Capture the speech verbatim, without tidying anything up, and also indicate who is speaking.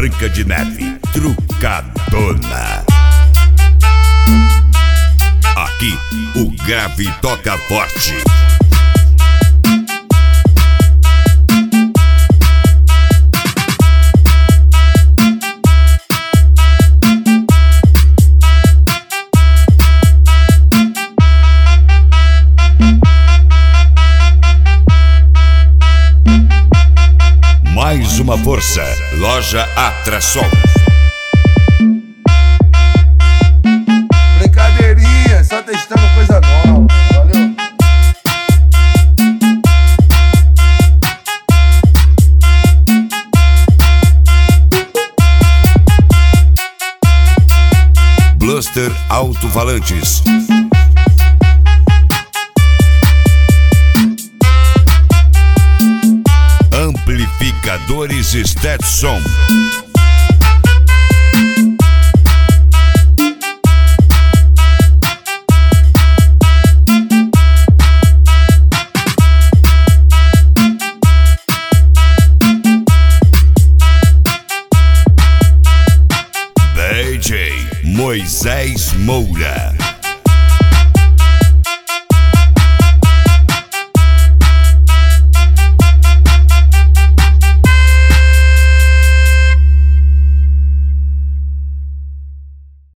Speaker 1: Branca de Neve, Trucadona. Aqui, o grave toca forte. Mais uma força, Loja Atração.
Speaker 2: Brincadeirinha, só testando coisa nova, valeu?
Speaker 1: Bluster Alto-Falantes. Amplificadores Stetson. D J Moisés Moura.